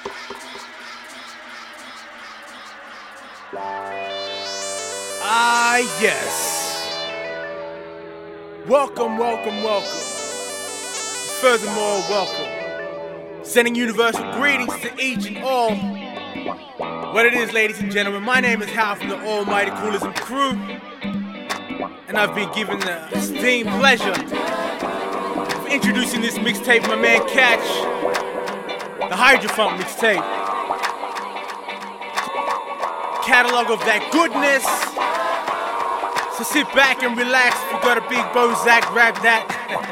Yes. Welcome. Furthermore, welcome. Sending universal greetings to each and all. What it is, ladies and gentlemen, my name is Hal from the Almighty Coolism Crew, and I've been given the esteemed pleasure of introducing this mixtape, my man Catch, the Hydrofunk mixtape. Catalog of that goodness. So sit back and relax. We got a big Bozak, grab that.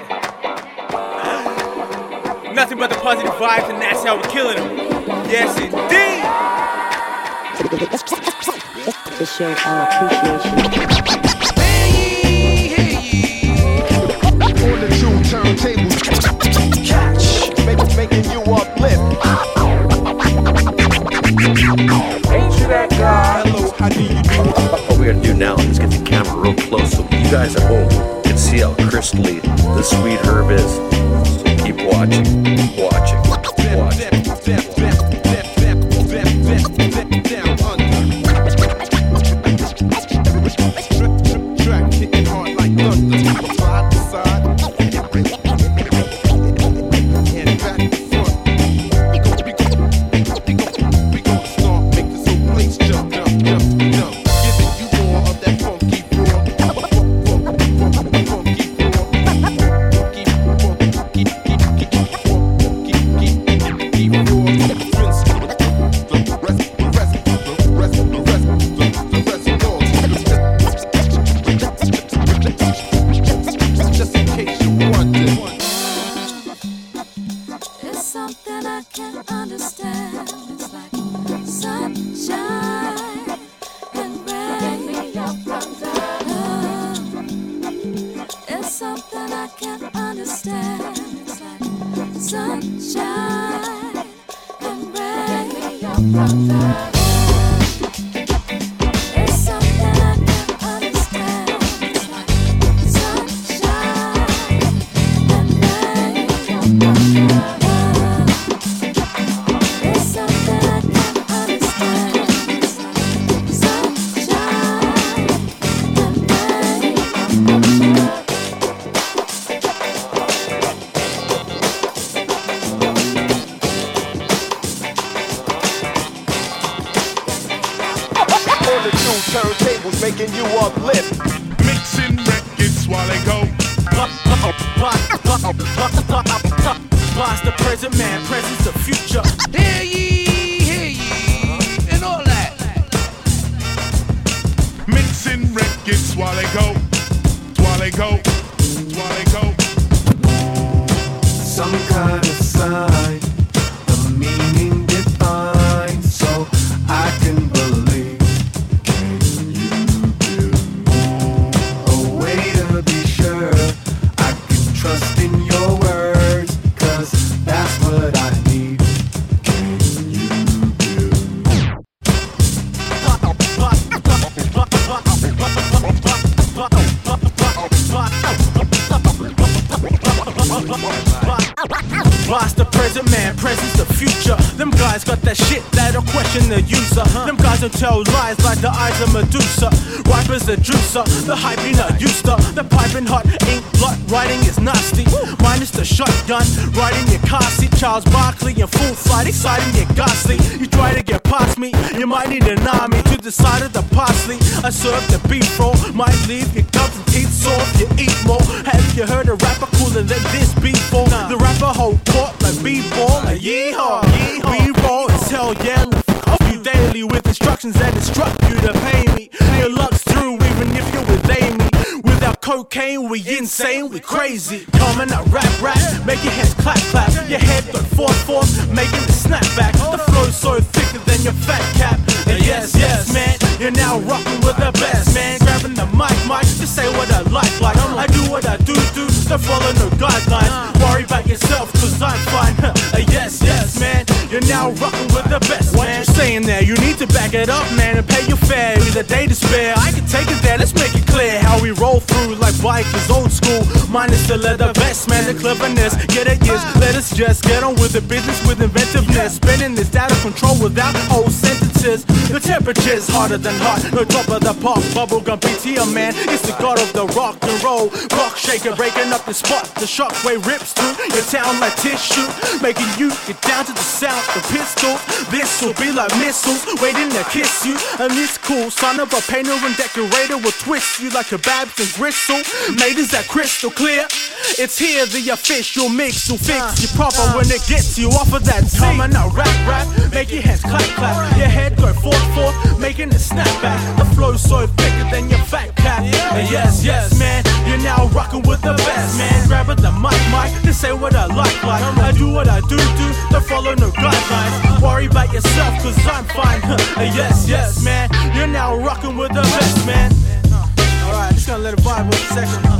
Nothing but the positive vibes, and that's how we're killing them. Yes, indeed. To show our appreciation. On the two turntables, Catch, making you uplift. Ain't you that guy? Hello, how do you do? What we're gonna do now is get the camera real close so you guys at home can see how crystally the sweet herb is. So keep watching. Track hitting hard like thunder. Side to side, and back to front. We gon' start, make this whole place jump. Giving you more of that funky roar. Just in case you wonder. It's something I can't understand. It's like sunshine and rain. It's something I can't understand. It's like sunshine and rain. It's something I can't understand. It's like sunshine and rain. It's something I can't understand. It's like sunshine and rain. On the two turntables, making you uplift. Mixing records while they go. Past the present, man, present's the future. Hear ye, and all that. Mixing records while they go. Some kind of sign, a meaning defined, so I can believe. Can you do a way to be sure I can trust in your words? 'Cause that's what I need. Can you do? Past the present, man, present's the future. Them guys got that shit that'll question the user. Them guys don't tell lies like the eyes of Medusa. Rappers the juicer, the hype you not used to. The piping hot ink blot writing is nasty. Minus the shotgun, riding your car seat. Charles Barkley in full flight, exciting yet ghastly. You try to get past me, you might need an army to the side of the parsley. I serve the beef roll, might leave your gums and teeth sore if you eat more. Have you heard a rapper cooler than this before? The rapper hold court like b-ball, like yeehaw. We roll as hell, yeah. Off you daily with instructions that instruct you to pay me. Your luck's through even if you're with Amy. Without cocaine, we insane, we crazy. Coming out rap, make your hands clap. Your head go forth, making it snap back. The flow's so thicker than your fat cap. And yes, man, you're now rocking with the best, man. Grabbing the mic, just say what I like. I do what I do, don't follow no guidelines. Worry about yourself, 'cause I'm fine. Yes, man, you're now rocking with the best, man. What you saying there? You need to back it up, man, and pay your fare. With a day to spare, I can take it there, let's make it clear how we roll through like bikers, old school. Minus the leather vest, man, the cleverness. Get it, yes, let us just get on with the business with inventiveness. Spinning this out of control without whole sentences. The temperature's hotter than hot. No top of the pop, bubblegum BTM, man. It's the god of the rock and roll. Rock shaker breaking up the spot. The shockwave rips through your town like tissue, making you get down to the sound of pistols. This'll be like missiles waiting to kiss you. And this cool son of a painter and decorator will twist you like kebabs and gristle. Made is that crystal clear? It's here, the official mix will fix you proper when it gets you off of that time. And now rap, make your hands clap, your head go forth, making it snap back. The flow's so thicker than your fat cat. And yes, man, you're now rocking with the best, man. Grab at the mic, to say what I like. I do what I do, don't follow no guidelines. Worry about yourself, cause I'm fine. And yes, man, you're now rocking with the best, man. Alright, just gonna let it vibe for a second.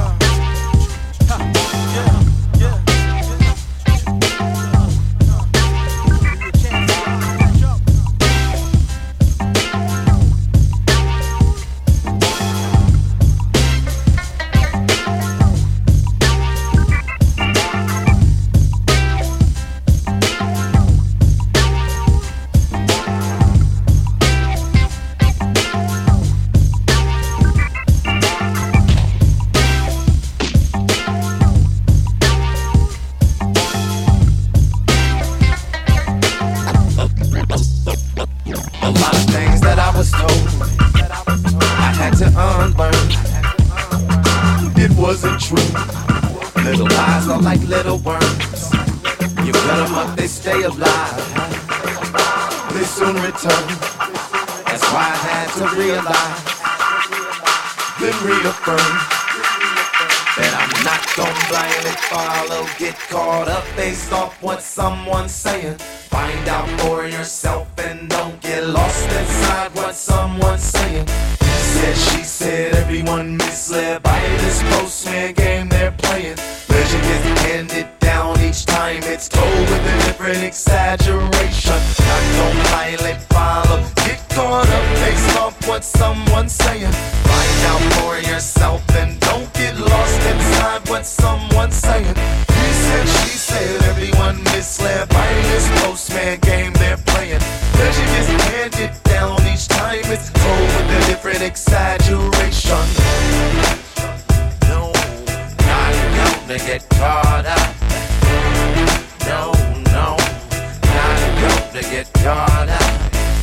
Little worms, you cut them up, they stay alive. They soon return. That's why I had to realize, then reaffirm that I'm not gonna blindly follow, get caught up based off what someone's saying. Find out for yourself and don't get lost inside what someone's saying. She said, everyone misled by this postman game they're playing. Pleasure gets handed down each time it's told with a different exaggeration. Not gonna blindly follow, get caught up based off what someone's saying. Find out for yourself and don't get lost inside what someone's saying. He said, she said, everyone misled by this postman game they're playing. Pleasure gets handed down each time it's told with a different exaggeration. No, not gonna get caught up. No, not gonna get caught up.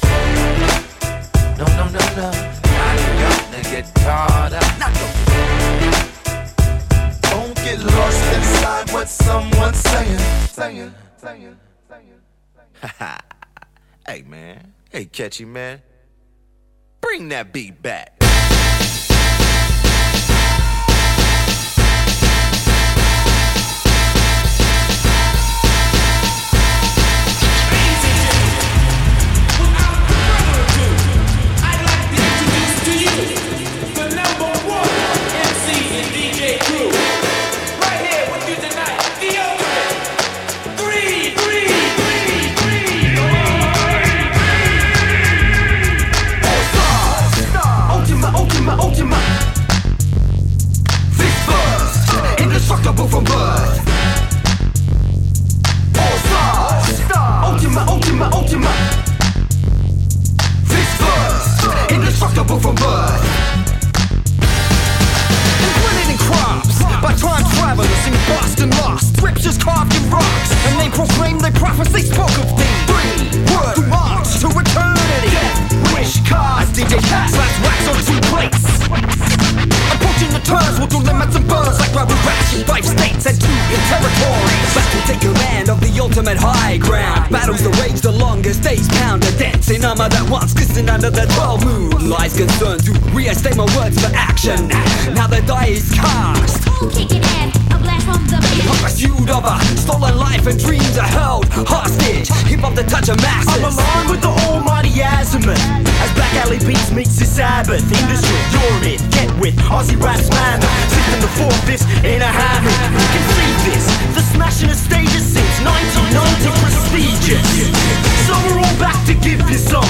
No, not gonna get caught up. Don't get lost inside what someone's saying. Hey man, hey Catchy man, bring that beat back. Indestructible from birth. All stars. Ultima. This first. Indestructible from birth. Invented in crops by time travelers in Boston lost. Scriptures carved in rocks, and they proclaimed their prophets. Spoke of thee. 3 words to march to eternity. Death, wish, cars, DJ Cat, slash wax on 2 plates. Approaching the turns, we'll do limits and burns like rubber rations, 5 states and 2 territories. Back to take command of the ultimate high ground. Battles that rage the longest days, pound a dance in armor that once glistened under the 12 moon. Lies concerned to reinstate my words for action. Now the die is cast. Kicking in, a blast from the beat. Pursuit of a stolen life and dreams are held hostage. Hip hop the touch of masses. I'm aligned with the almighty azimuth. As Black Alley Beats meets the Sabbath industry, you're it. Get with Aussie raps man. Sitting the 4/5 in a hammock. You can see this. The smashing of stages since 1990 prestigious. So we're all back to give you some.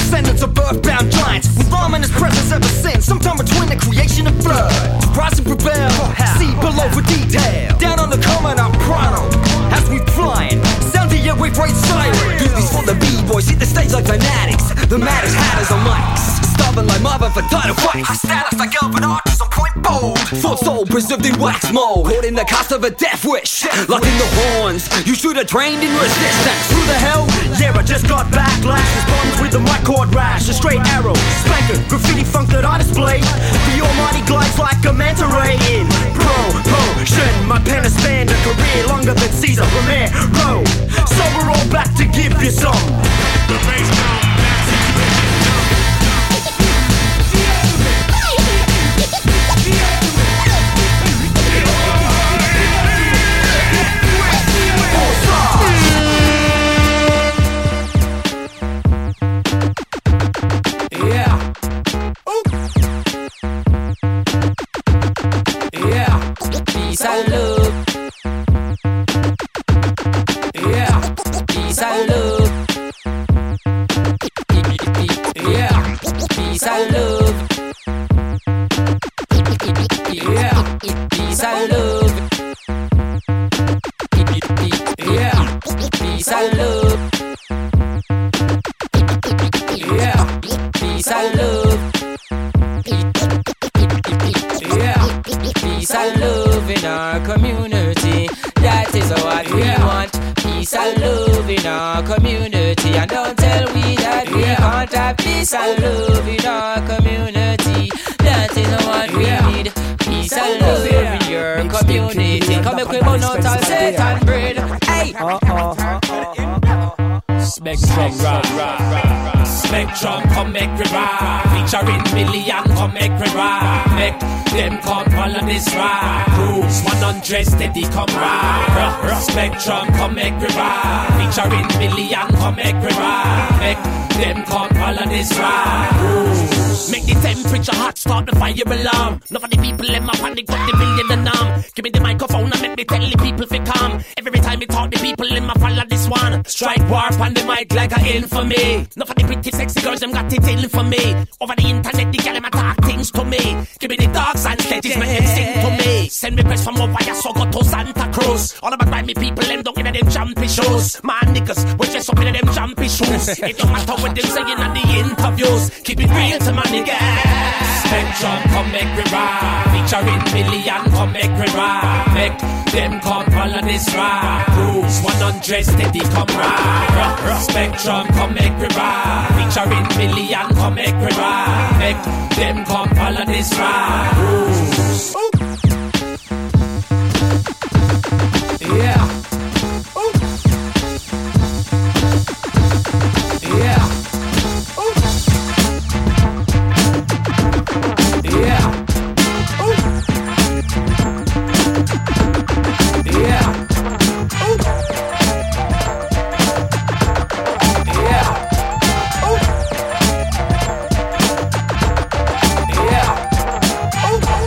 descendants of earthbound giants with rhyme in his presence ever since. Sometime between the creation and flood, rise and rebel, see below for detail. Down on the Commandant Prado, as we flying, sound the airwave right siren. Do these for the B-boys, hit the stage like fanatics. The maddest hatters on mics, stubborn like Marvin for title fights. Our status like Elvin Archers on point bold. Full soul preserved in wax mold, caught in the cast of a death wish. Locked in the horns, you should have trained in resistance. Who the hell? Yeah, I just got backlash. Responds with the mic cord rash, a straight arrow, spanking, graffiti funk that I display. The almighty glides like a manta ray in promotion. My pen has spanned a career longer than Caesar Romero. So we're all back to give you some. The bass drum. Peace and love. Yeah, peace and love. Yeah, peace and love. Yeah, peace and love. Yeah, peace and love. Yeah, peace and love. Yeah, peace and love in our community. That is what we want. Peace and love in our community. And don't tell me that we can't have peace and love in our community. That is what we need. Peace and love in your community. Come and quick out and Satan bread. Hey! Spectrum rah. Spectrum come make we rah. Featuring Million come make we rah. Make them come follow this rah. Cruise 100 steady come rah. Spectrum come make we rah. Featuring Million come make we rah. Make them come follow this rah. Cruise. Make the temperature hot, start the fire alarm. None of the people in my panic got the million and arm. Give me the microphone and make me tell the people fi come. Every time me talk the people in my follow this one. Strike warp on the mic like a infamy. None of the pretty sexy girls them got it in for me. Over the internet the girl them talk things to me. Give me the dogs and sledges make them sing to me. Send me press from over here so go to Santa Cruz. All about grimy people them don't in them jumpy shoes. My niggas we just up in them jumpy shoes. It don't matter what them saying at the interviews. Keep it real to my niggas. Spectrum come make we rah. Featuring Million come make we rah. Make them come follow this rah. Cruise 100 steady come rah. Spectrum come make we rah. Featuring Million come make we rah. Make them come follow this rah. Cruise. Yeah. Yeah. Yeah. Yeah. Yeah.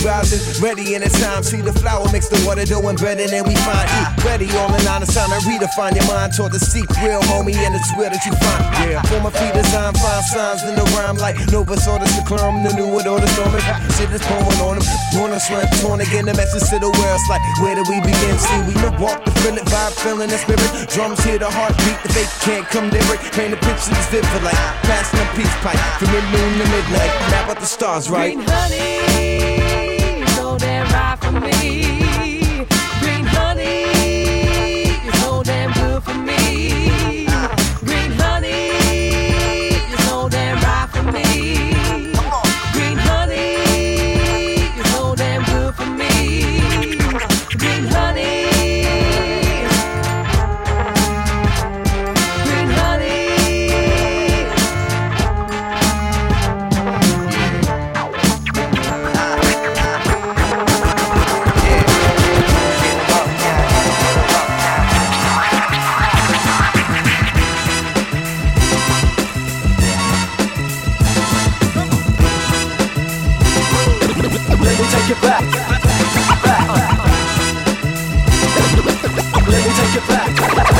rising, ready in the time. See the flour, mix the water, dough and bread, and then we find eat. Ready on the line, it's time to redefine your mind. Taught to seek real, homie, and it's where that you find. Yeah, for my feet design, find signs in the rhyme like Nova Sordus, the clone, the new with all the storm. Shit is pouring on them. Wanna sweat, torn again, the message to the world. It's like, where do we begin? See, we the walk, the feel it, vibe, feeling the spirit. Drums hear the heartbeat, the fake can't come near it. Paint the picture that's vivid like passing a peace pipe from mid-noon to midnight. Map out the stars, right? Green honey, so damn right for me. Green honey, you're so damn good for me. Green honey, you're so damn right for me. Green honey, you're so damn good for me. Green honey. Take it back. Let me take it back.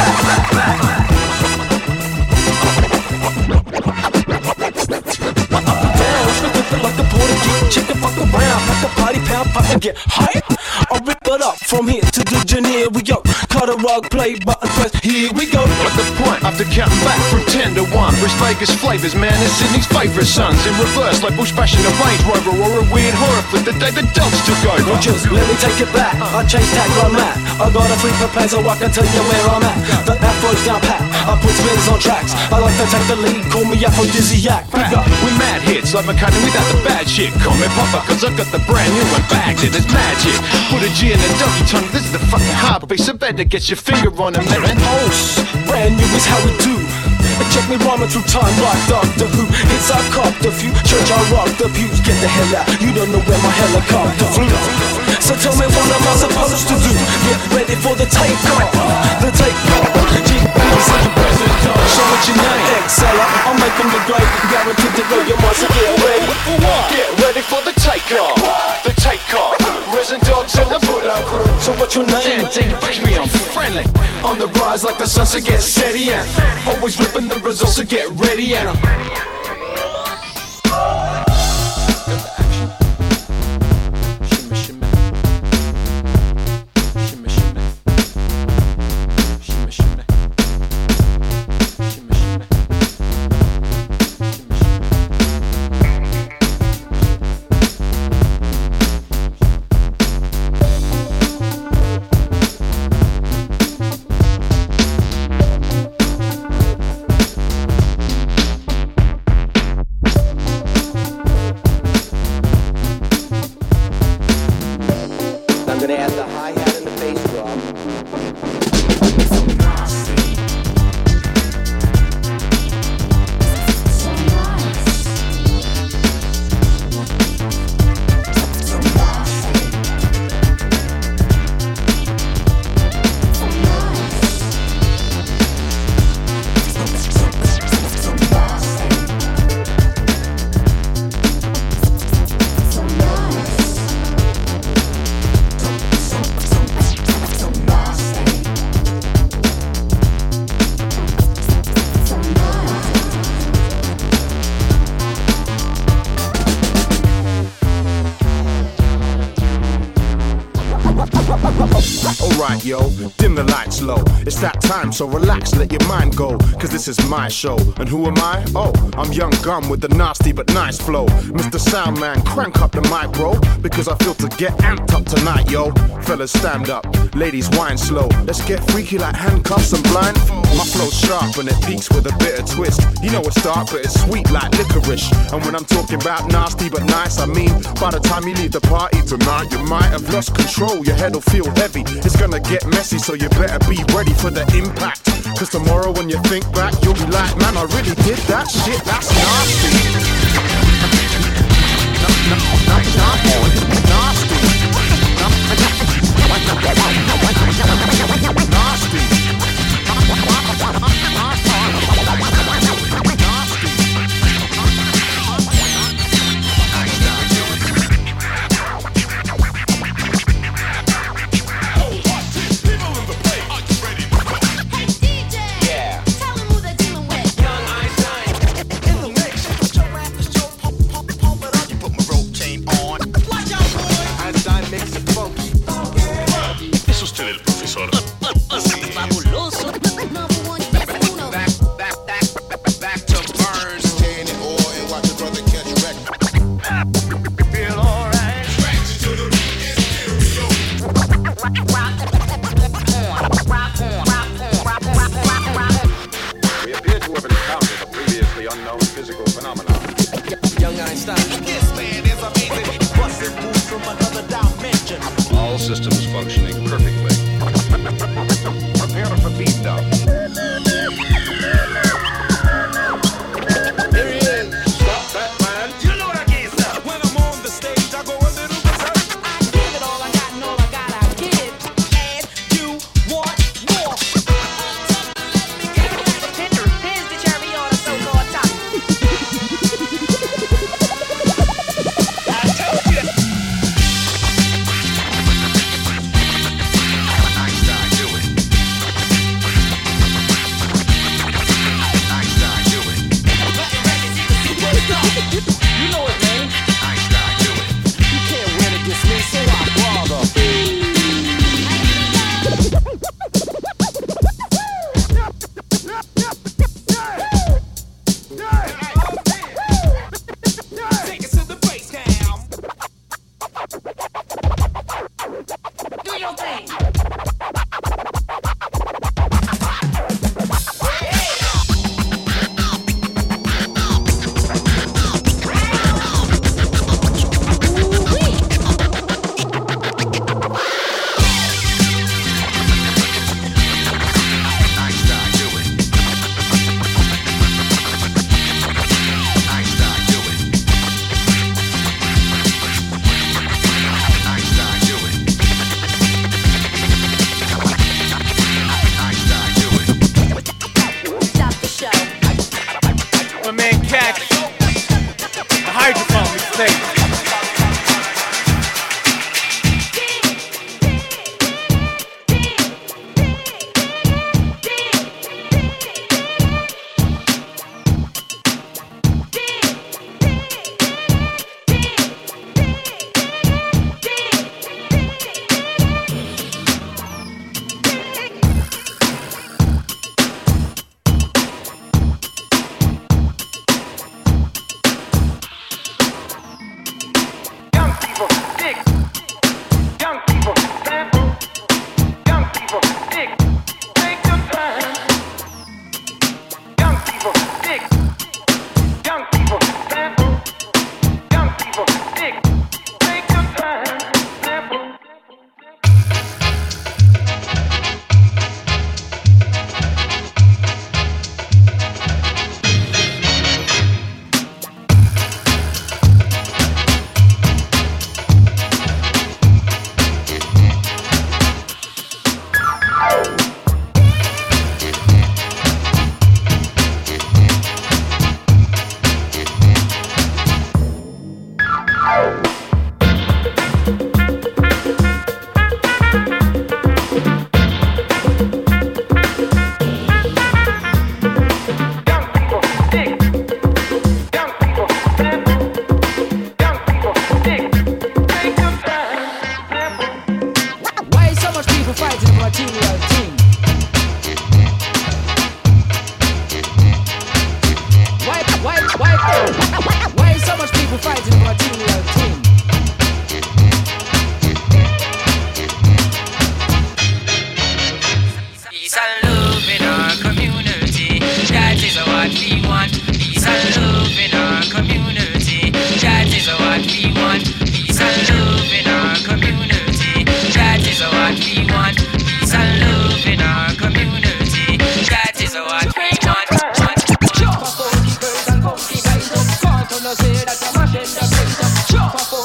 Down, slip like a Portuguese chicken, fuck around like a party pound, pop and get hype. I'll rip it up from here to the Geneva. We go, cut a rug, play button press. Here we go. At the point, after counting back from 10 to 1, Rich Vegas flavors, man, is Sydney's favourite sons. In reverse, like Bush bashing a Range Rover or a weird horror flick the day the dogs took over. Well, just let me take it back. I chase tag where I'm at. I got a free prepare so I can tell you where I'm at. The afro's down pat. I put spins on tracks. I like to take the lead. Call me Aphrodisiac. With mad hits like McCartney without the bad shit. Call me Papa, cause I got the brand new one bagged it. It's magic. Put a G in the doggy tongue. This is the fucking hard piece of bed that gets your finger on a man. Pulse, brand new is how we do. Check me rhyming through time like Doctor Who. Hits I cop the few, church I rock the pews. Get the hell out, you don't know where my helicopter flew. So tell me what am I supposed to do? Get ready for the takeoff. The takeoff. Show what your name. Exceller, I'm making the grade. Guaranteed to blow your mind, so get ready. Get ready for the takeoff. The takeoff. Resin dogs in the put-out crew. So what's your name? Push me, I'm friendly. On the rise like the sun, so get steady and always ripping the results, so get ready and Alright, yo, dim the lights low. It's that time, so relax, let your mind go. Cause this is my show. And who am I? Oh, I'm Young Gun with the nasty but nice flow. Mr. Soundman, crank up the mic, bro. Because I feel to get amped up tonight, yo. Fellas, stand up. Ladies, wine slow. Let's get freaky like handcuffs and blindfold. My flow's sharp and it peaks with a bit of twist. You know it's dark, but it's sweet like licorice. And when I'm talking about nasty but nice, I mean, by the time you leave the party tonight, you might have lost control. Your head will feel heavy. It's gonna get messy, so you better be ready for the impact. Cause tomorrow when you think back, you'll be like, man, I really did that shit, that's nasty. noche del profesor. Fabuloso. Back to Burns, staying in oil and watch your brother catch wreck. Feel alright. We appear to have encountered a previously unknown physical phenomenon. Young Einstein. This man is amazing. He busted moves from another dimension. All systems functioning perfectly. Prepare for beatdown. Here he is. Stop that man. You know what I get, sir. When I'm on the stage, I go a little berserk. I give it all I got and all I got I give. And you want more. Here's the cherry on a so-called top. Einstein, do it. Einstein, do it. You know it, man. Einstein, do it. You can't win against me, so I bother. Take it to the base now. Do your thing. Einstein, do it. Einstein, do it. Einstein, do it. Einstein, do it. Stop the show. My man Cax. The hydrophone mistake. Young people, dig. Young people, sample. Young people, dig. Take your time. Young people, dig. Young people, sample. Young people, dig. Take your time. Sample. Young people, dig. Young people, sample. Young people, dig. Take your time. Sample. Why so much people fighting for material thing? Why so much people fighting for material thing? Peace and love in our community. That is what we want. Peace and love in our community. That is what we want. Peace and love in our community. That is what we want. Peace and love in our community. That is what we want. Jump a funky girls and funky guys up. Can't you know say that you're mashing the place up? Jump a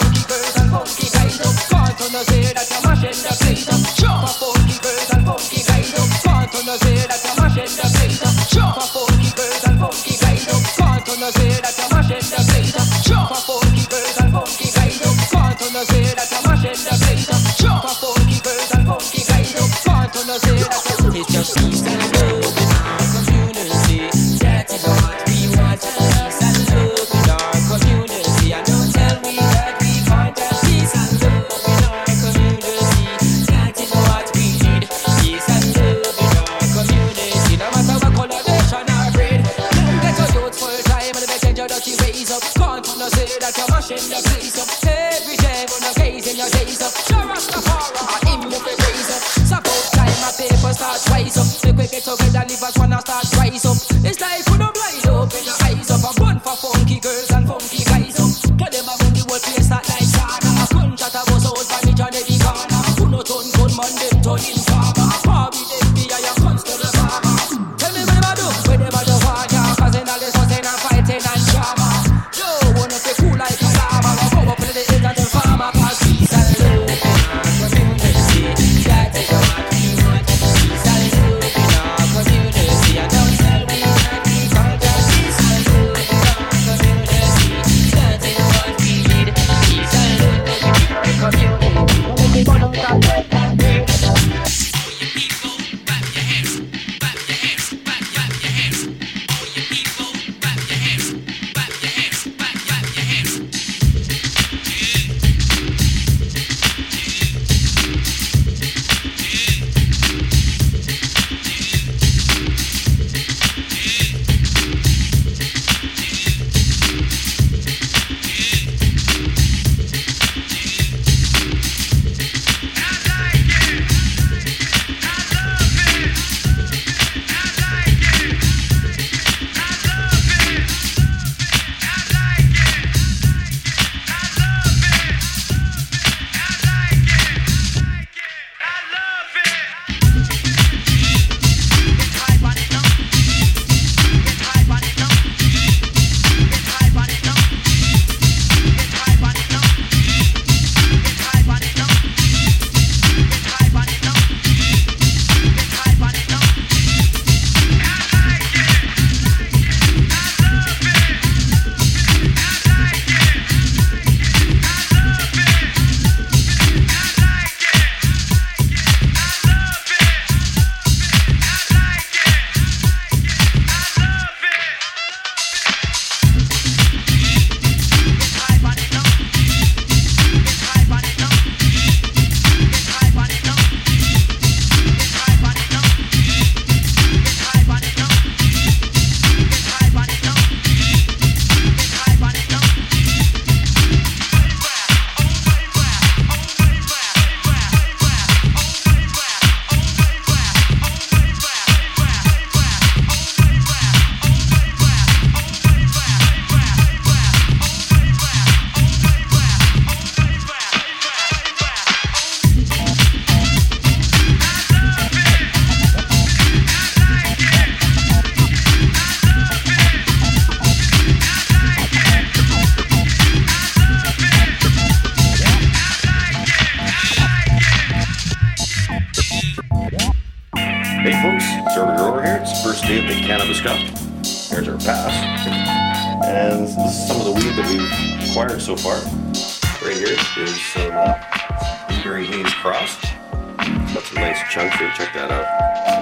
So we're over here. It's the first day of the Cannabis Cup. Here's our pass. And this is some of the weed that we've acquired so far. Right here is some Blueberry Haze Cross. Got some nice chunks here. Check that out.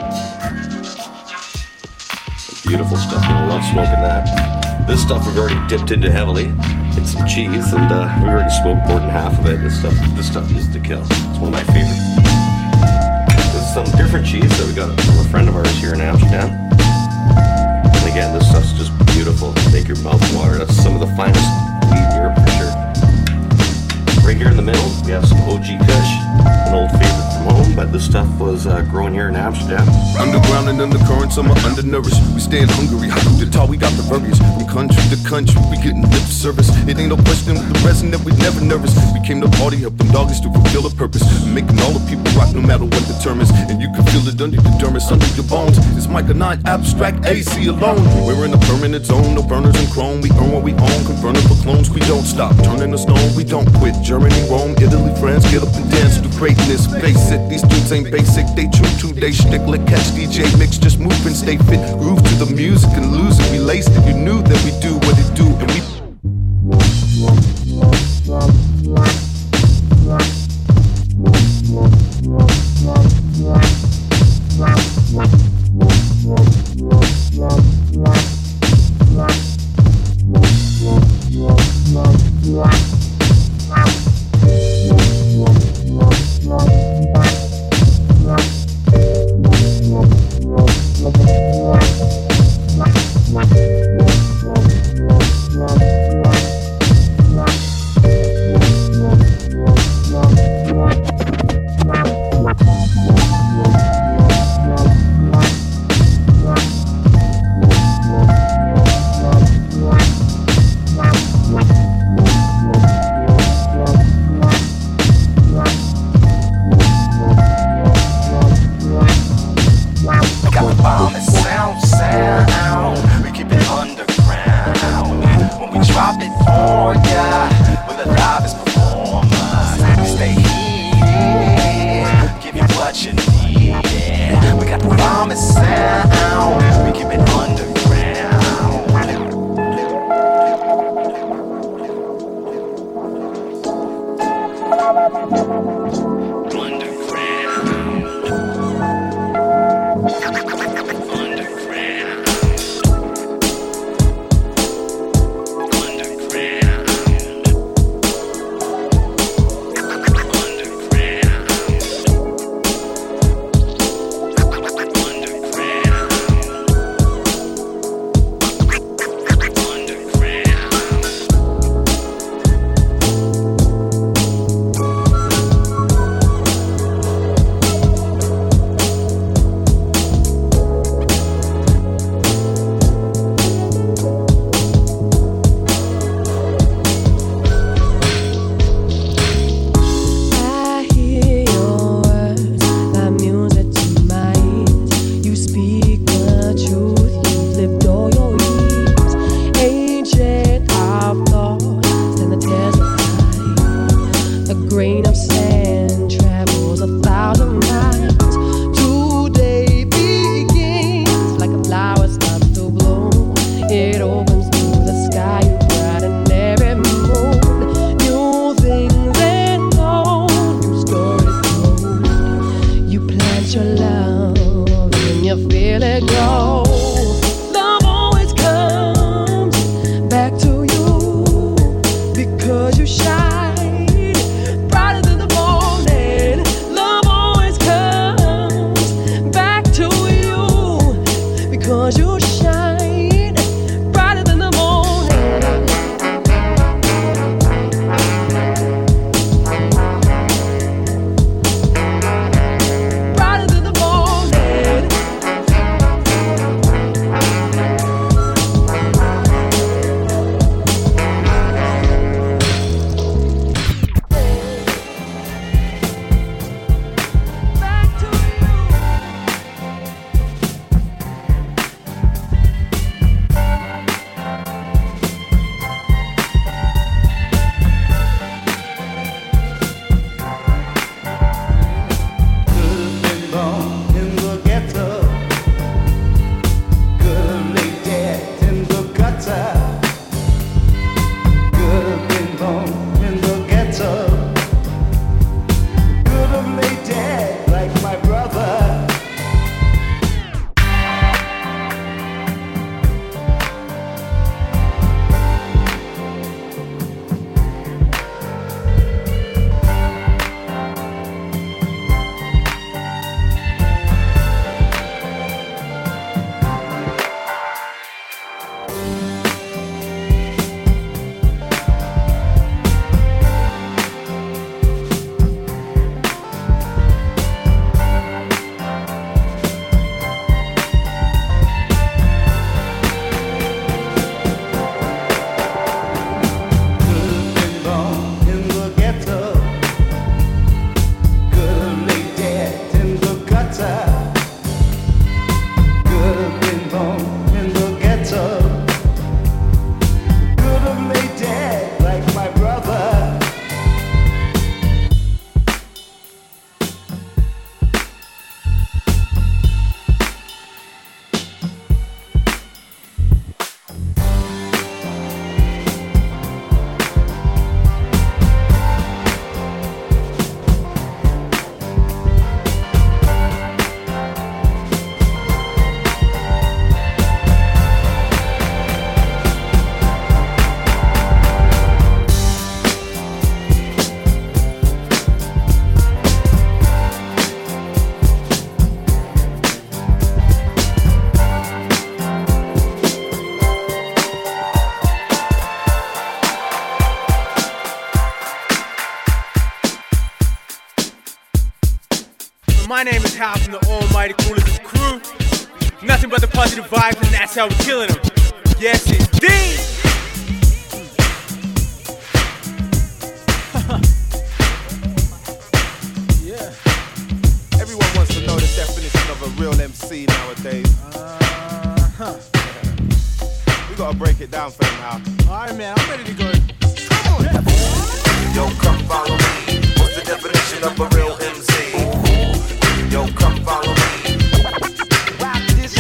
Beautiful stuff. I love smoking that. This stuff we've already dipped into heavily. It's some cheese, and we already smoked more than half of it. This stuff is to kill. It's one of my favorites. This is some different cheese that we got from a friend of ours here in Amsterdam. And again, this stuff's just beautiful. Make your mouth water. That's some of the finest weed in Europe for sure. Right here in the middle, we have some OG Kush, an old favorite from home, but this stuff was grown here in Amsterdam. Underground and undercurrents, some are undernourished. We stand hungry, how the tall we got the burgers. From country to country, we getting lip service. It ain't no question with the resin that we never nervous. We came to party, help them doggies to fulfill a purpose. Making all the people rock no matter what determines. And you can feel it under your dermis, under your bones. It's Micah 9 abstract AC alone. We're in a permanent zone, no burners and chrome. We earn what we own, converting for clones. We don't stop, turning the stone, we don't quit. Germany, Rome, Italy, France, get up and dance to greatness. Face it, these dudes ain't basic, they true to they shtick. Let catch DJ mix, just move and stay fit. Groove to the music and lose it. We laced it, you knew that we do what it do, and we. matter. Could have been born in the ghetto. Could have laid dead like my brother. My name is Hal from the almighty coolest of crew. Nothing but the positive vibes, and that's how we're killing them. Yes, indeed. Yeah. Everyone wants to know the definition of a real MC nowadays. We gotta break it down for them, Hal. Alright, man, I'm ready to go. Come on. Yo, come follow me. What's the definition of a real MC? Yo, come follow me. Rock this.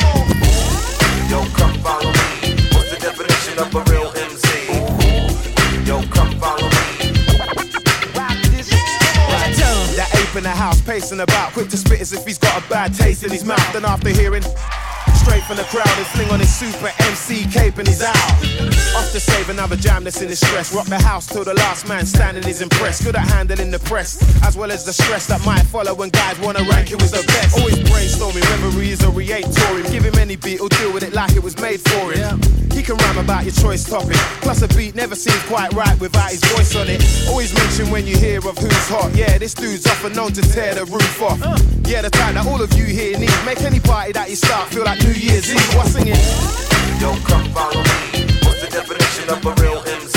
Yo, come follow me. What's the definition of a real MC? Yo, come follow me. Rock this. That ape in the house, pacing about, quick to spit as if he's got a bad taste in his mouth. And after hearing straight from the crowd and fling on his super MC cape and he's out. Off to save another jam that's in his stress. Rock the house till the last man standing is impressed. Good at handling the press, as well as the stress that might follow when guys wanna rank who is the best. Always brainstorming, memories or re-8 touring. Give him any beat, he'll deal with it like it was made for him. He can rhyme about your choice topic. Plus a beat never seems quite right without his voice on it. Always mention when you hear of who's hot. Yeah, this dude's often known to tear the roof off. Yeah, the type that all of you here need. Make any party that you start feel like New Year's Eve. What's singing? Yo, come follow me. What's the definition of a real MC?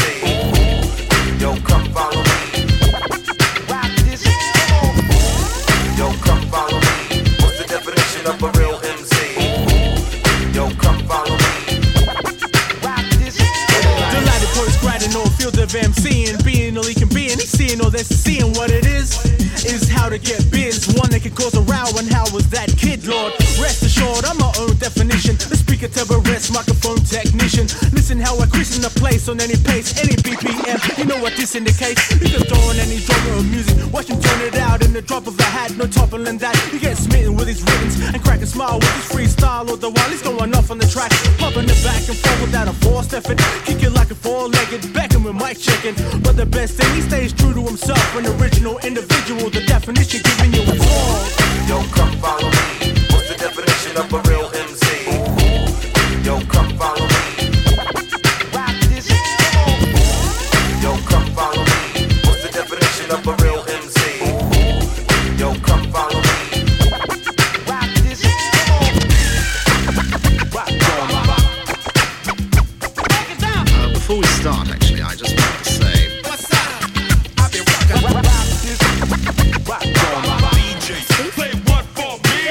Yo, come follow me. Rock this. Yo, come follow me. What's the definition of a real MC? Yo, come follow me. Rock this. Delighted poets grinding all fields of MCing, being all he can be, and he's seeing all that's seeing what it is how to get biz. One that can cause a row, and how was that kid, Lord? Rest assured, I'm my own definition. The speaker terrorist, microphone technician. Listen how I christen the place on any pace, any BPM. You know what this indicates? You can throw on any genre of music, watch him turn it out in the drop of a hat. No toppling that. You get smitten with his riddance and crack a smile with his freestyle. All the while he's going off on the track, popping it back and forth without a forced effort. Kick it like a four-legged Beckham with mic checking. But the best thing, he stays true to himself, an original individual. The definition giving you a call. Yo, come follow me. What's the definition of a real MC? Yo, come follow me. Rock this. Yo, come follow me. What's the definition of a real MC? Yo, come follow me. Rock this. Before we start, actually, I just want to say, what's up? I've been rocking. Rock this. Rock DJ, play one for me.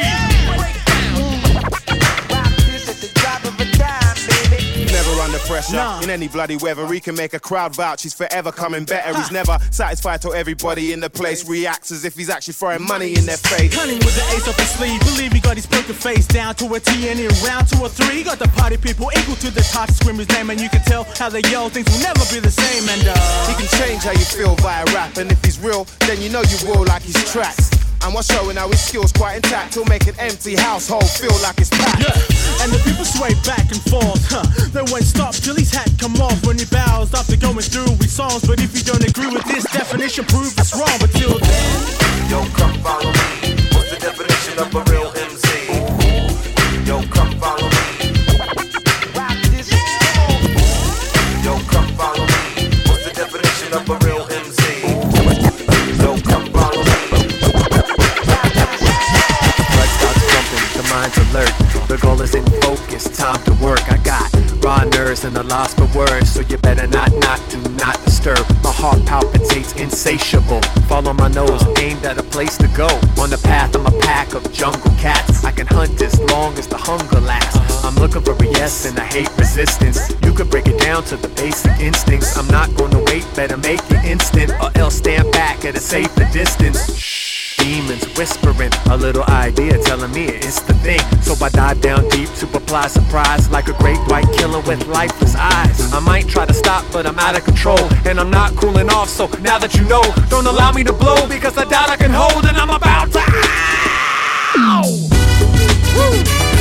Rock this at the drop of a dime, baby. Never under pressure, in any bloody weather. He can make a crowd vouch, he's forever coming better. He's never satisfied till everybody in the place reacts as if he's actually throwing money in their face. Cunning with the ace up his sleeve, believe he got his poker face down to a T, and in round 2 or 3 he got the party people equal to the touch, scream his name, and you can tell how they yell, things will never be the same. And he can change how you feel via rap, and if he's real, then you know you will like his tracks. And what's showing how his skills quite intact, he'll make an empty household feel like it's packed. Yeah, and the people sway back and forth, they won't stop till his hat come off when he bows after going through his songs. But if you don't agree with this definition, prove it's wrong. But till then, yo, come follow me. What's the definition of a real MC? Yo, come follow me. Rock this. Yo, come follow me. What's the definition of a real MC? Yo, come follow me. Blood starts pumping, the mind's alert. the goal is in focus, time to work. I got raw nerves and a loss for words, so you better not do not disturb. My heart palpitates insatiable. Follow my nose, aimed at a place to go. On the path, I'm a pack of jungle cats. I can hunt as long as the hunger lasts. I'm looking for a yes and I hate resistance. You could break it down to the basic instincts. I'm not gonna wait, better make it instant, or else stand back at a safer distance. Demons whispering, a little idea telling me it's the thing. So I dive down deep to apply surprise, like a great white killer with lifeless eyes. I might try to stop, but I'm out of control, and I'm not cooling off. So now that you know, don't allow me to blow, because I doubt I can hold, and I'm about to. Ow! Woo!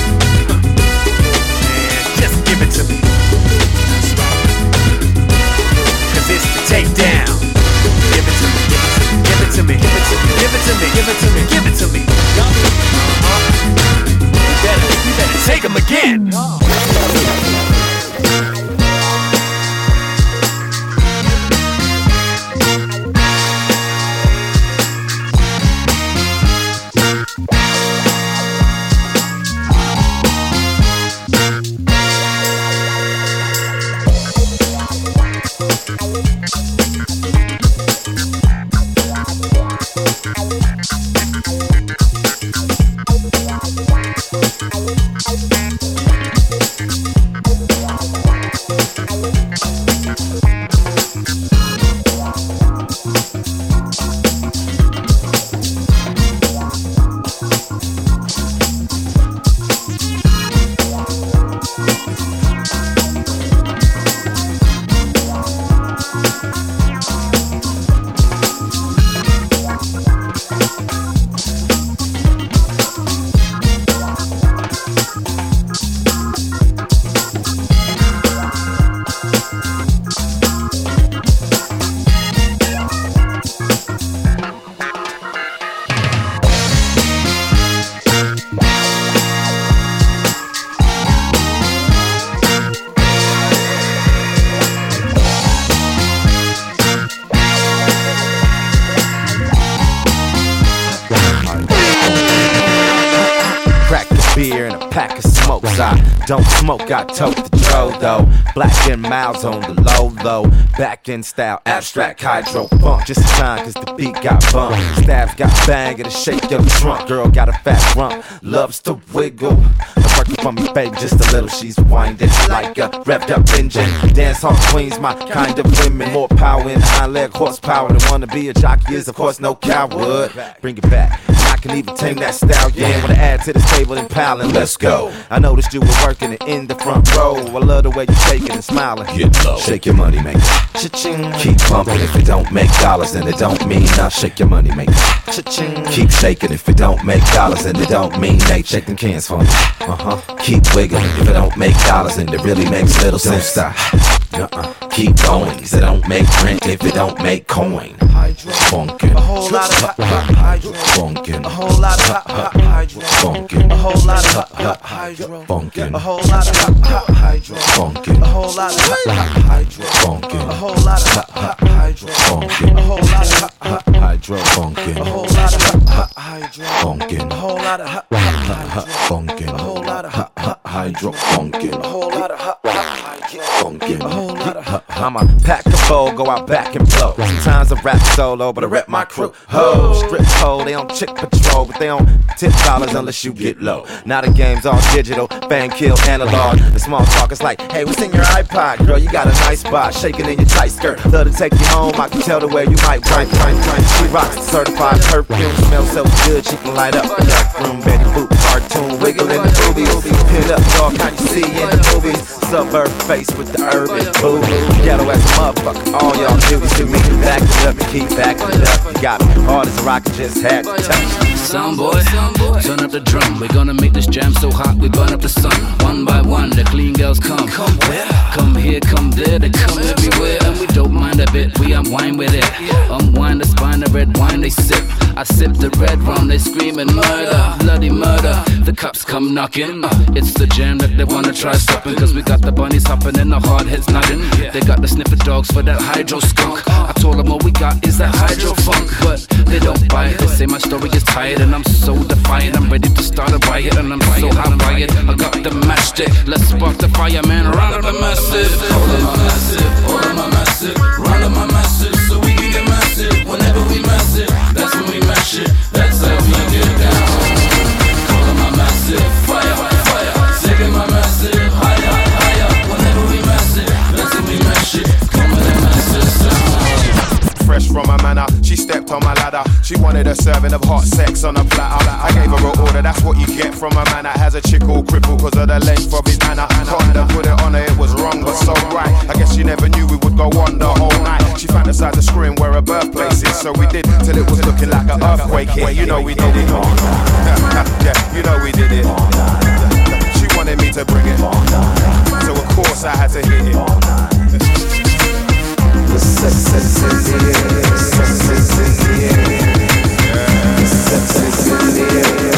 Man, just give it to me. That's right. 'Cause it's the takedown. Give it to me, give it to me, give it to me, give it to me, give it to me, give it to me, give it to me. You better take 'em again. Don't smoke, I tote the dro though. Black and miles on the low. Back in style, abstract hydro funk. Just in time, 'cause the beat got bumped. Stabs got bang, it'll shake your trunk. Girl got a fat rump, loves to wiggle. Working for me, baby, just a little. She's winding like a revved up engine. Dance hall queens, my kind of women. More power in hind leg horsepower. To wanna be a jockey is, of course, no coward. Bring it back. I can even tame that stallion. Wanna add to this table and piling, let's go. I noticed you were working it in the front row. I love the way you shaking and smiling. Get low. Shake your money maker. Cha-ching. Keep pumping. If it don't make dollars, then it don't mean nothing. Shake your money maker. Cha-ching. Keep shaking. If it don't make dollars, then it don't mean Nate. Shake them cans for me. Keep wiggling. If it don't make dollars, then it really makes little sense. Don't stop. Keep going. 'Cause it don't make rent if it don't make coin. Funkin'. A whole lot of hydro. Funkin'. A whole lot of hydro. Funkin'. A whole lot of hydro. Funkin'. A whole lot of hydro. Funkin'. A whole lot of hydro. Funkin'. A whole lot of hydro. Funkin'. A whole lot of hydro. Funkin'. A whole lot of hydro. Funkin'. A whole lot of Funkin'. A whole lot of hydro. Funkin'. A whole lot of Funkin'. A whole lot of I'ma pack a bowl, go out back and blow. Sometimes I rap solo, but I rep my crew. Ho, strip pole, they on chick patrol, but they on tip dollars unless you get low. Now the game's all digital, fan kill analog. The small talk is like, hey, what's in your iPod? Girl, you got a nice spot, shaking in your tight skirt. Love to take you home, I can tell the way you might drink. She rocks certified perfume, smells so good she can light up a dark room. Betty Boop cartoon, wiggle in the boobies. Pin up dog, kind you see in the movies. Suburb face with the urban boo. Ghetto as a motherfucker, all y'all cuties to me. Back it up and keep backing it up. You got me hard as a rock and just had to touch. Soundboy, turn up the drum. We're gonna make this jam so hot we burn up the sun. One by one, the clean girls come. Come where? Come here, come there, they come everywhere. And we don't mind a bit, we unwind with it. Unwind the spine, the red wine they sip. I sip the red rum, they screaming murder, bloody murder. The cops come knocking. It's the jam that they wanna try stopping. 'Cause we got the bunnies hopping and the hard heads nodding. They got the sniffer dogs for that hydro skunk. I told them all we got is that hydro funk, but they don't bite. They say my story is tired and I'm so defiant. I'm ready to start a riot, and I'm so hot riot. I got the matchstick. Let's spark the fire, man. Round up the massive. All of my massive, all of my massive. Round up my massive, so we can get massive. Whenever we massive, that's when we mash it. That's how we get down. All of my massive, fire, fire. Taking my massive, higher, higher. Whenever we massive, that's when we mash it. Come with that massive sound. Fresh from my manor, she stepped on my ladder. She wanted a serving of hot sex on a platter. I gave her an order, that's what you get from a man that has a chick all crippled cause of the length of his manner. Condom put it on her, it was wrong but so right. I guess she never knew we would go on the whole night. She fantasized the screen where her birthplace is, so we did till it was looking like an earthquake hit. You know we did it. Yeah, you know we did it. She wanted me to bring it, so of course I had to hit it. The sex is in the air. The sex is in the air. The sex is in the air.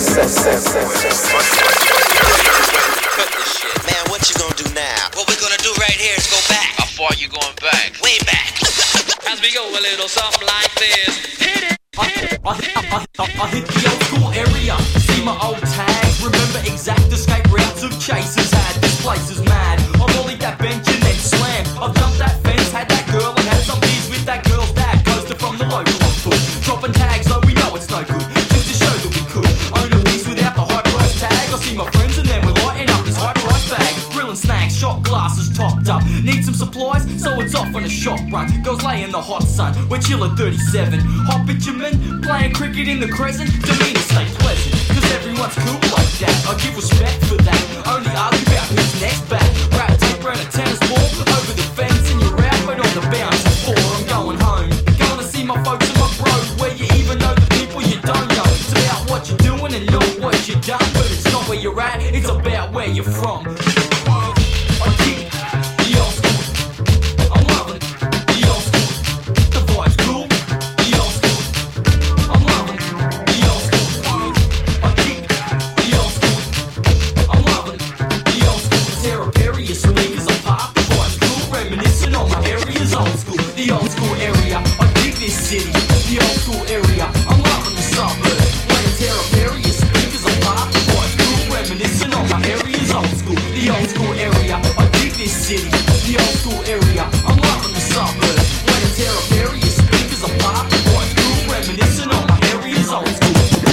Cook this shit. Man, what you gonna do now? What we're gonna do right here is go back. How far you going back? Way back. As we go a little something like this. Hit it. I hit the old school area, see my old tags. Remember exact escape routes of chasers had. This place is mad. I've ollied that bench and then slammed. I've jumped that fence, had that girl and had some beers with that girl's dad. Coaster from the local on foot, dropping tags though we know it's no good. Just to show that we could own a piece without the high price tag. I see my friends and then we're lighting up this high price bag. Grilling snacks, shot glasses topped up. Need some supplies, so it's off on a shop run. Girls lay in the hot sun, we're chillin' 37. Hot bitumen, playing cricket in the crescent. Demeanor stay pleasant, cause everyone's cool like that. I give respect for that, only argue about who's next back. Rap tape around a tennis ball, over the fence and you're out, but on the bounce floor. I'm going home, going to see my folks and my bros, where you even know the people you don't know. It's about what you're doing and not what you've done, but it's not where you're at, it's about where you're from. I keep the old school, I'm loving the old school, the vibe's cool, the old school, I'm loving the old school. I keep the old school, I'm loving the old school. Tear up area speakers apart, the vibe's cool, reminiscing on my area's old school. The old school area, I dig this city, the old school area, I'm loving the suburb. When I tear up area speakers apart, the vibe's cool, reminiscing on my area's old school. The old school area, I dig this city, the old school area, I'm loving the suburb. When I tear up area speakers apart, the vibe's cool, reminiscing on my area's old school.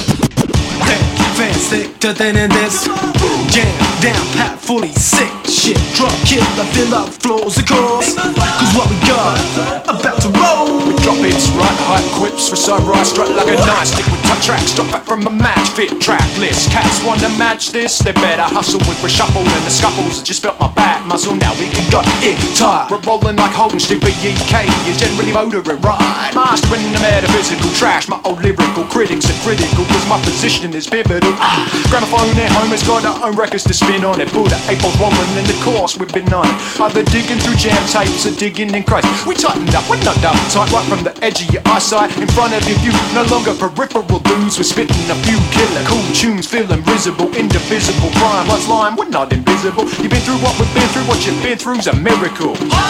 Fans thicker than this. Jam down, pat, fully sick. Shit, drop, kill, I fill up floors of course. Cause what we got, about to roll. We drop hits, right, hot quips for sunrise, strut like a knife, stick with tough tracks, drop back from a match, fit track list. Cats want to match this, they better hustle with reshuffle and the scuffles. Just felt my back muscle, now we can got it tight. We're rolling like Holden, stupid EK, you generally motoring right. Mastering the metaphysical trash, my old lyrical critics are critical, cause my position is pivotal. Gramophone at home has got our own records to spin on it. Buddha, April's woman, and the course we've been on it. Either digging through jam tapes or digging in crates. We tightened up, we're not done tight, right from the edge of your eyesight. In front of your view, no longer peripheral dudes. We're spitting a few killer cool tunes, feeling visible, indivisible. Crime runs line, we're not invisible. You've been through what we've been through, what you've been through's a miracle.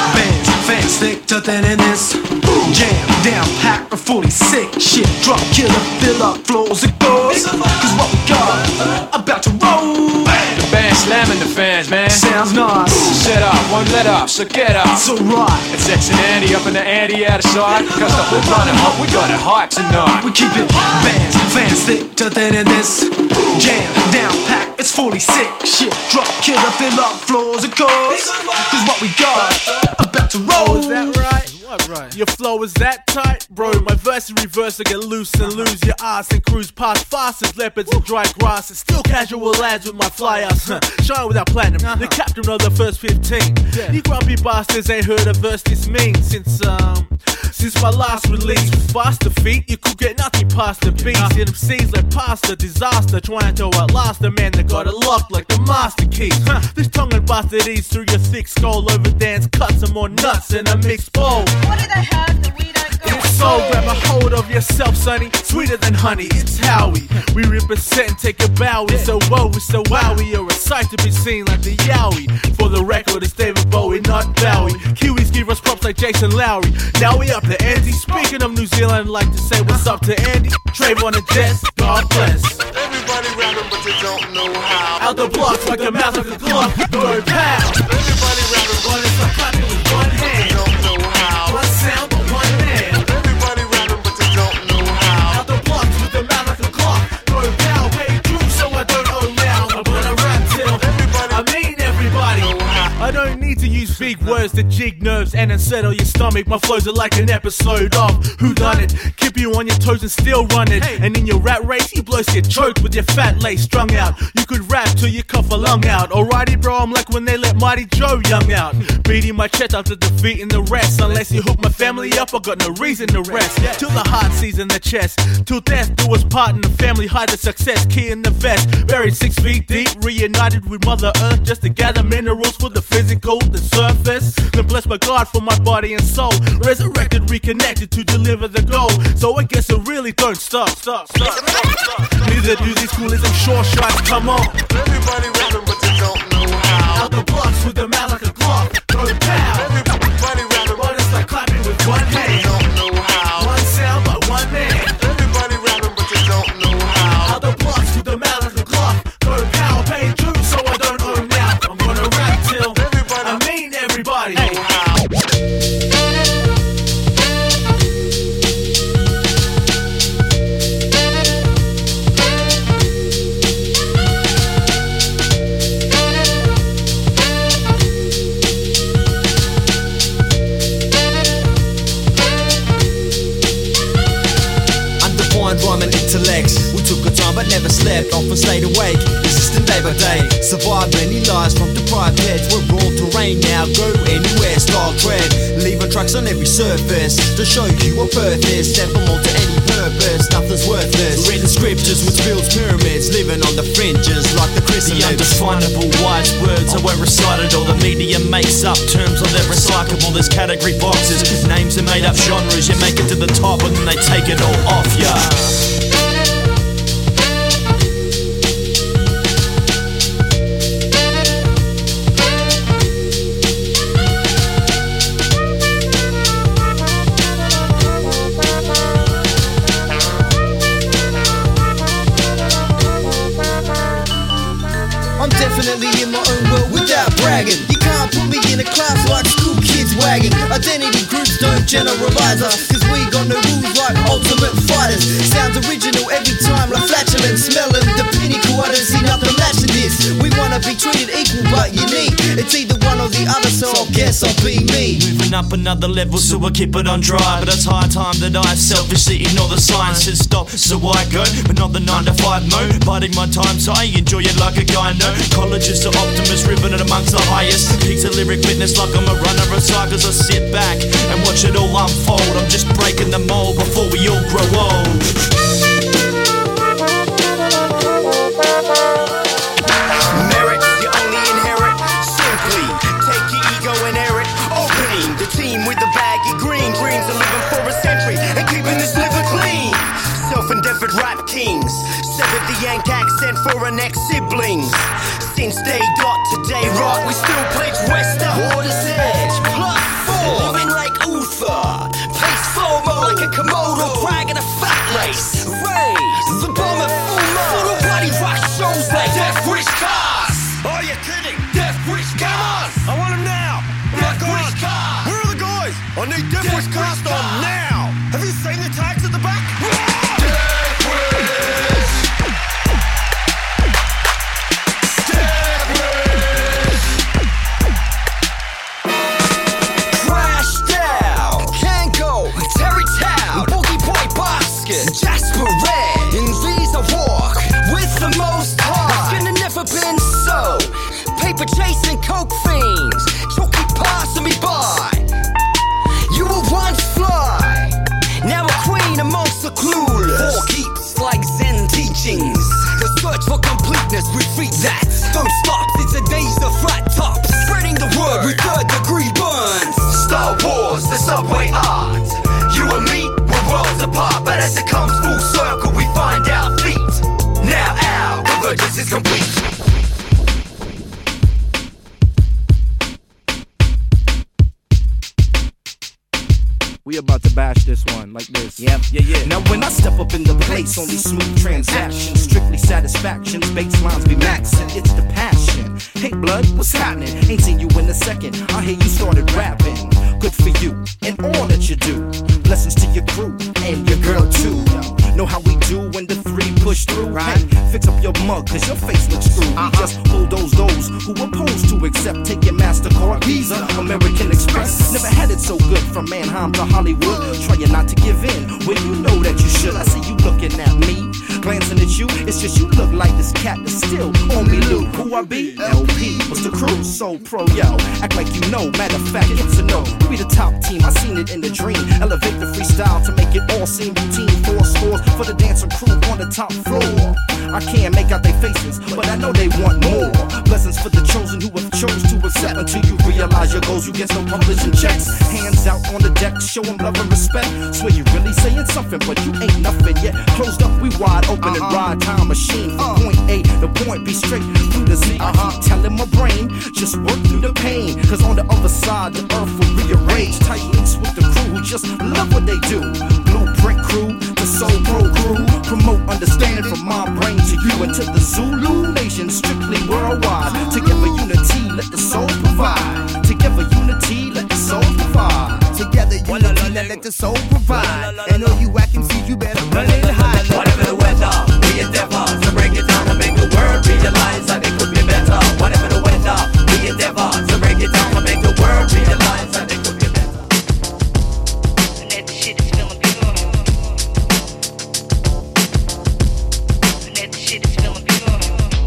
Fans thicker than this. Jam down, packed, and fully sick. Shit, drop, killer, fill up floors of course. Cause what we got, about to roll. The band slamming the fans, man. Sounds nice. Set up, won't let up, so get up. It's alright. It's X and Andy up in the ante out of sight. Cause the we're running hot, we got it hype tonight. We keep it fans thicker than this. Jam down, packed, it's fully sick. Shit, drop, killer, fill up floors of course. Cause what we got, about to roll. Is that right? What right? Your flow is that tight, bro. My verse and reverse, I get loose and lose your ass and cruise past fast as leopards and dry grass. And still casual lads with my fly ass. Shine without platinum, the captain of the first 15. You grumpy bastards ain't heard a verse this mean since my last release. With faster feet, you could get nothing past the beats. Hit them scenes like pasta, disaster, trying to outlast the man that got it locked like the master keys. This tongue and bastard eats through your thick skull, over dance cuts and more nuts in a mixed bowl. What do they have that we don't go? It's so grab a hold of yourself, sonny. Sweeter than honey, it's Howie. We represent and take a bow. It's so woe, it's so wowie. You're a sight to be seen like the Yowie. For the record, it's David Bowie, not Bowie. Kiwis give us props like Jason Lowry. Now we up to Andy. Speaking of New Zealand, I'd like to say what's up to Andy. Trayvon and Jess, God bless. Everybody round and put your Out the blocks like a mouth like a glove. Go pound. Everybody rapping, but it's like clapping with one hand. Don't know how. One sound, but one man. Everybody rapping, but they don't know how. Out the blocks with the mouth like a clock. Go pound, pay true, so I don't owe now. I'm gonna rap till everybody. I mean everybody. I don't need to use big words to jig nerves and unsettle your stomach. My flows are like an episode of Who Done It. Keep you on your toes and still run it. And in your rat race, you blokes get choked with your fat lace strung out. You could rap till you cough a lung out. Alrighty, bro, I'm like when they let Mighty Joe Young out. Beating my chest after defeating the rest. Unless you hook my family up, I got no reason to rest. Till the heart sees in the chest. Till death do us part in the family. Hide the success, key in the vest. Buried 6 feet deep, reunited with Mother Earth just to gather minerals for the physical, the surface. Then blessed by God for my body and soul. Resurrected, reconnected to deliver the goal. So I guess it really don't stop. Neither do these coolies and short shots, come on. Everybody rapping but they don't know how. Out the blocks with the mouth like a clock. Go pound. Everybody rapping but it's like clapping with one hand. They don't know how. One sound but one man. Everybody rapping but they don't know how. Out the blocks with the mouth like a clock. Go pound, pay true so I don't owe now. I'm gonna rap till everybody. I mean everybody. Hey. Rhyming intellects. We took our time but never slept, often stayed awake, resisting day by day. Survived many lives from deprived heads. We're all terrain now, go anywhere, style tread. Leaving tracks on every surface to show you what birth is. Step them all to any purpose, nothing's worthless. Written scriptures which builds pyramids, living on the fringes like the chrysalids. The undefinable wise words are well recited. All the media makes up terms or they're recyclable. There's category boxes, names and made up genres. You make it to the top and then they take it all off ya. I'm definitely in my own world without bragging. You can't put me in a class like school kids wagging. Identity groups don't generalize us, cause we got no rules like ultimate fighters. Sounds original every time like flatulence. Smelling the pinnacle, I don't see nothing matching this. We wanna be treated equal but unique. It's either one or the other, so I guess I'll be me. Moving up another level so I keep it on drive. But it's high time that I selfishly ignore the signs. Says stop, so I go, but not the 9 to 5 mode. Biding my time so I enjoy it like a guy I know. Colleges are optimist, ribbon it amongst the highest. Peaks of lyric fitness like I'm a runner of cycles. I sit back and watch it all unfold. I'm just breaking the mold before we all grow old. Merits you only inherit. Simply take your ego and air it. Opening the team with the baggy green. Dreams of living for a century and keeping this liver clean. Self-endeavored rap kings severed the Yank accent for an ex-siblings. Since they got today rock, we still pledge Western. Water's Edge, +4. Living like Uther. Pace slow-mo like a Komodo. Dragging a fat race. Race. The bomber full body rock shows like Death Wish cars. Are you kidding? Death Wish cars. I want them now. Death Wish cars. Where are the guys? I need Death Wish cars on now. Have you seen the tags at the back? Jasper Red, in these I walk with the most heart. It's never been so. Paper chasing coke fiends, chalky passing me by. You were once fly, now a queen amongst the clueless. Four keeps like Zen teachings. The search for completeness, retreat that. Don't stop, it's a days of flat tops. Spreading the word with third-degree burns. Star Wars, the subway art. You and me, we're worlds apart, but as it comes full circle, we find our feet. Now our convergence is complete. We we about to bash this one like this. Yeah. Now when I step up in the place, only smooth transactions, strictly satisfactions, baselines be maxing. It's the passion. Hey blood, what's happening? Ain't seen you in a second. I hear you started rapping. Good for you and all that you do. Blessings to your crew and your girl too. Know how we do when the three push through. Right? Hey, fix up your mug, cause your face looks through. We just bulldoze those who oppose to accept. Take your MasterCard, Visa, American Express. Never had it so good from Mannheim to Hollywood. Trying not to give in when you know that you should. I see you looking at me, glancing at you. It's just you look like this cat that's still on me, Lou. Who I be? LP. What's the crew? So pro, yo. Act like you know. Matter of fact, it's a no. We the top team. I seen it in the dream. Elevate the freestyle to make it all seem routine. 4 scores for the dancing crew on the top floor. I can't make out their faces, but I know they want more. Blessings for the chosen who have chose to accept. Until you realize your goals, you get no publishing checks. Hands out on the deck, show them love and respect. Swear you really saying something, but you ain't nothing yet. Closed up, we wide open and ride time machine. From point A to point B, straight through the Z. I keep telling my brain, just work through the pain. Cause on the other side, the earth will rearrange. Tight links with the crew who just love what they do. Blueprint crew to Soul Pro crew. Promote understanding from my brain to you and to the Zulu nation, strictly worldwide. Together unity, let the soul provide. Together unity, let the soul provide. Together unity, let the soul provide. And all you whack MCs, you better run and hide. Whatever the weather, we endeavor to break it down and make the world realize that it could be better. Whatever the weather, we endeavor to break it down and make the world realize that it could be better. And that shit is feeling pure. And that shit is feeling pure.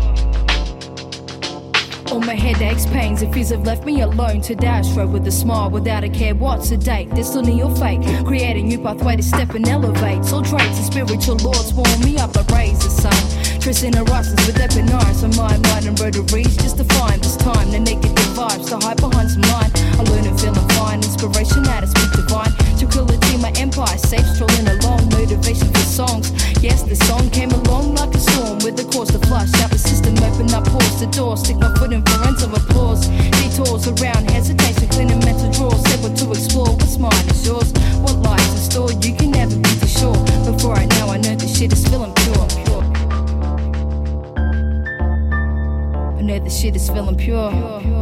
All my headaches, pains, and fears have left me alone to dash road with a smile without a care what's a date. Destiny or fate, creating new pathway to step and elevate. Soul traits and spiritual lords warm me up like rays the sun. Tracing the rosters with epic eyes on my mind and rotaries just to find this time the negative vibes to hide behind some line. I learn and feeling fine, inspiration out of speak divine. Tranquility, my empire safe, strolling along, motivation for songs. Yes, the song came along like a storm with the course to flush out the system, open up, pause the door, stick my foot in for ends of applause. Detours around, hesitation, cleaning mental drawers, able to explore what's mine is yours. What lies in store, you can never be too sure. But for right now, I know this shit is feeling pure. I know this shit is feeling pure.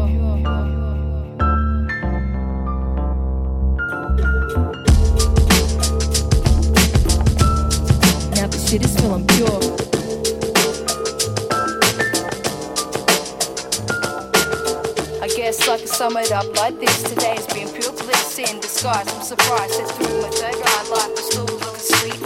Now this shit is feeling pure. I guess I can sum it up like this. Today's been pure bliss in disguise. I'm surprised that through my third eye life is still looking sweet.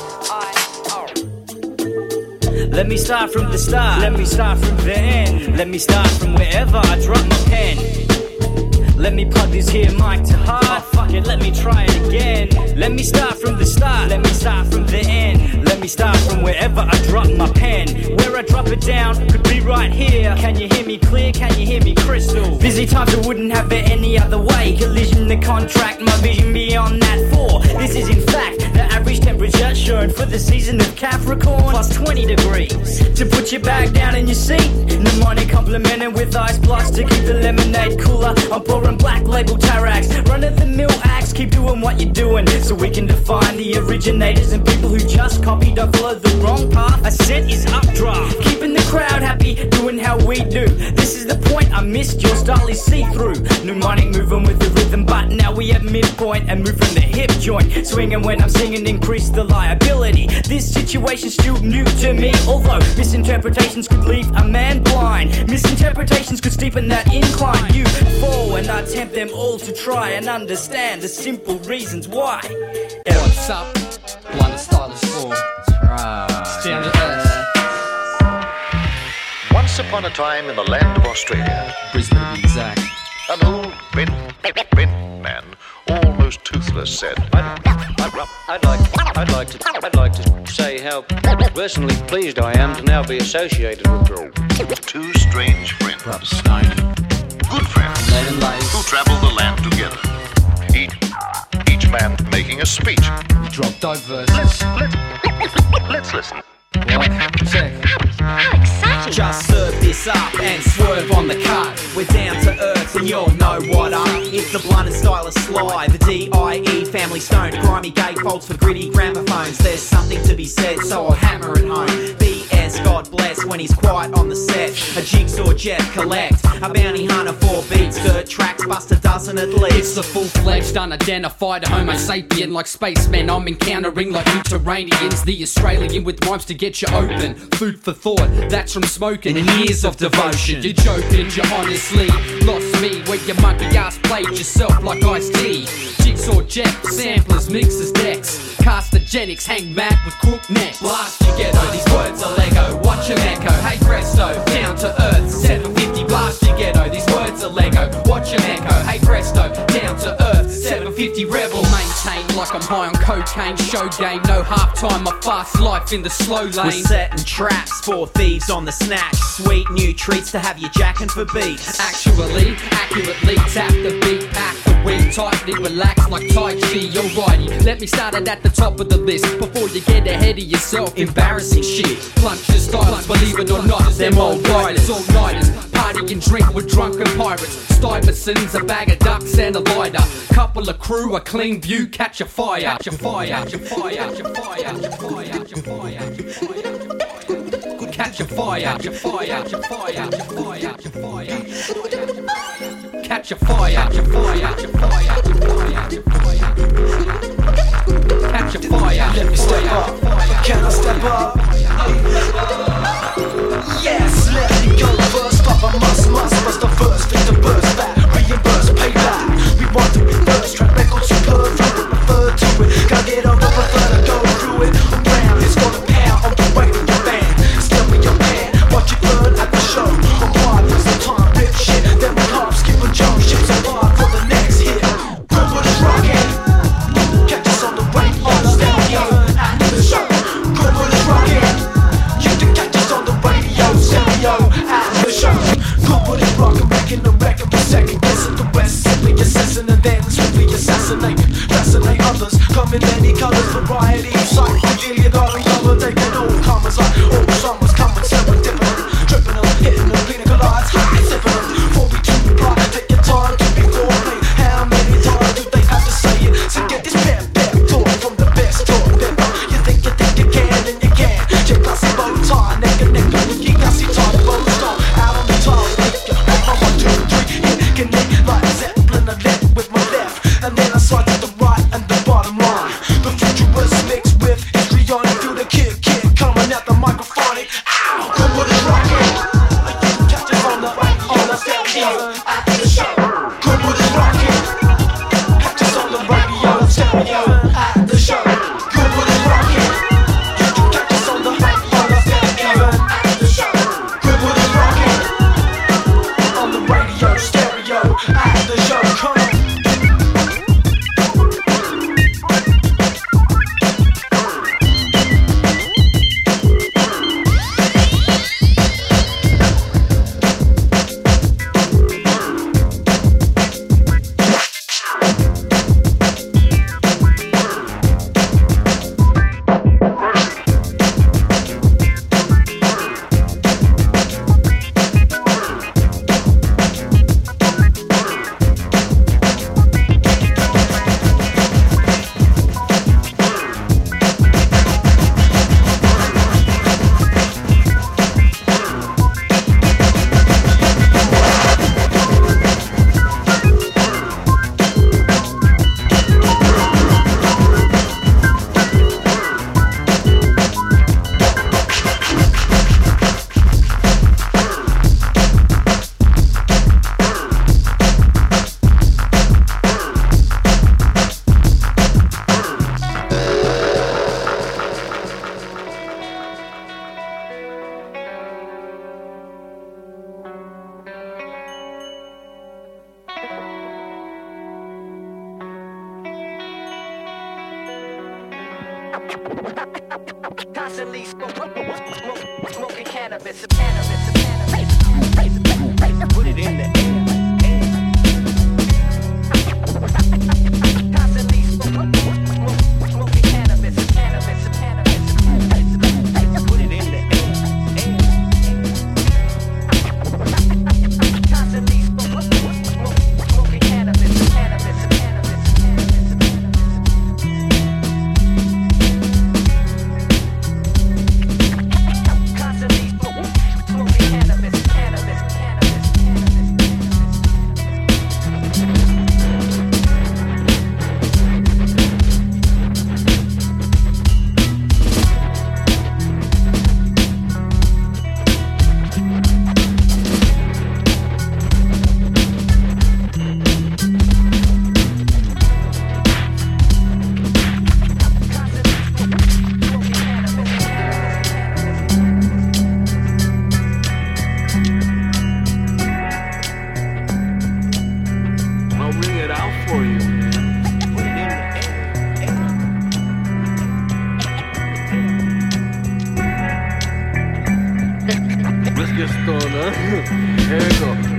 Let me start from the start. Let me start from the end. Let me start from wherever I drop my pen. Let me plug this here mic to heart. Oh, fuck it, let me try it again. Let me start from the start. Let me start from the end. Let me start from wherever I drop my pen. Where I drop it down could be right here. Can you hear me clear? Can you hear me crystal? Busy times I wouldn't have it any other way. Collision the contract, my vision beyond that 4. This is in fact the average temperature shown for the season of Capricorn. Plus 20 degrees to put your bag down in your seat. Mnemonic complimented with ice blocks to keep the lemonade cooler. I'm pouring black label Tarax, run of the mill acts. Keep doing what you're doing so we can define the originators and people who just copy. Don't follow the wrong path. A set is updraft, keeping the crowd happy, doing how we do. This is the point I missed. Your style is see-through. Mnemonic moving with the rhythm, but now we at midpoint and move from the hip joint. Swinging when I'm singing, increase the liability. This situation's still new to me, although misinterpretations could leave a man blind. Misinterpretations could steepen that incline. You fall and I tempt them all to try and understand the simple reasons why. What's up? Blind Style is full. That's right. Once upon a time in the land of Australia, Brisbane to be exact, an old bent man, almost toothless, said, I'd like to say how personally pleased I am to now be associated with two strange friends, good friends, who traveled the land together. Each man making a speech. drop dope verses. Let's listen. What? Check. How exciting! Just serve this up and swerve on the cut. We're down to earth, Blunts and you'll know what up. It's the blunt and stylist Sly, the D.I.E. family stone. Grimy gatefolds for gritty gramophones. There's something to be said, so I'll hammer it home. B.S. God bless when he's quiet on the set. A jigsaw jet collect, a bounty hunter for beats, dirt tracks, bust a dozen at least. It's the full-fledged, unidentified Homo sapien. Like spacemen, I'm encountering like new Terranians. The Australian with rhymes to get you open. Food for thought, that's from smoking and years of devotion. You're joking, you honestly lost me where your monkey ass played yourself like Ice-T. Jigsaw jet, samplers, mixers, decks, Castagenics, hang mad with crook necks. Blast your ghetto, these words are Lego, watch them echo. Hey presto, down to earth, 750. Blast your ghetto, these words are Lego, watch them echo. Hey presto, down to earth, 750 rebel. Maintain like I'm high on cocaine, show game, no halftime, my fast life in the slow lane. We're setting traps for thieves on the snatch, sweet new treats to have you jacking for beats. Actually, accurately tap the beat, pack the weed, tightly relax like Tai Chi. Alrighty, let me start it at the top of the list before you get ahead of yourself. Embarrassing shit. Plunge stylists, believe it or not, them old riders, all nighters. Party and drink with drunken pirates. Stuyvesant's, a bag of ducks and a lighter. Couple of crew, a clean view, catch a fire. Catch a fire, catch a fire, catch a fire, catch a fire, catch a fire, catch a fire. Catch a fire, catch a fire, catch a fire, catch a fire, catch a fire. Catch a fire, catch a fire, catch a fire, catch a fire. Catch a fire, let me step up. Can I step up? Yes, let me go first. Papa must the first thing to burst back. Reimburse, pay back. We want to reverse, track record superb. You refer to it. Gotta get on the prefer to go through it. Around, it's gonna pound on the way to your band. Still with your band, watch it burn at the show. On wide for some time, rip shit. Then we hop, skip a jump, ship survive for the next hit. Good for the rockin'. Catch us on the way, on the stereo at the show. Good for the rockin'. You can catch us on the radio, stereo at the show. Good for the rockin', wrecking the record for second. Guessing the West, simply assessing and then swiftly assassinating. Fascinate others, come in many colors, variety. Sight, reveal garden cover, taking all comers like all summers coming, serendipity. Tripping them, hitting them, cleaning collides, high, sipping them. 4v2 reply, take your time to be foreplay. How many times do they have to say it? So get this pep talk from the best talk ever. You think you can, and you can. Check classy bow tie, neck and neck, with you classy tie, bow star. Out on the top, make you on 1, 2, 3, hit, connect like Zeppelin. I left with my left, and then I slide to the right and the bottom line. The future was mixed with history on it through the kid coming out the microphone. Ow, good for the rockin'. You can catch us on the stereo at the show. Good for the rockin'. Catch us on the radio, stereo at the show. Good for the rockin'. You can catch us on the stereo at the show. Good for the rockin'. On the radio, stereo at the show. Come on. Constantly smoking cannabis. Put it in the air. Constantly smoking cannabis. Put it in the air. Constantly smoking get stoner. Here we go.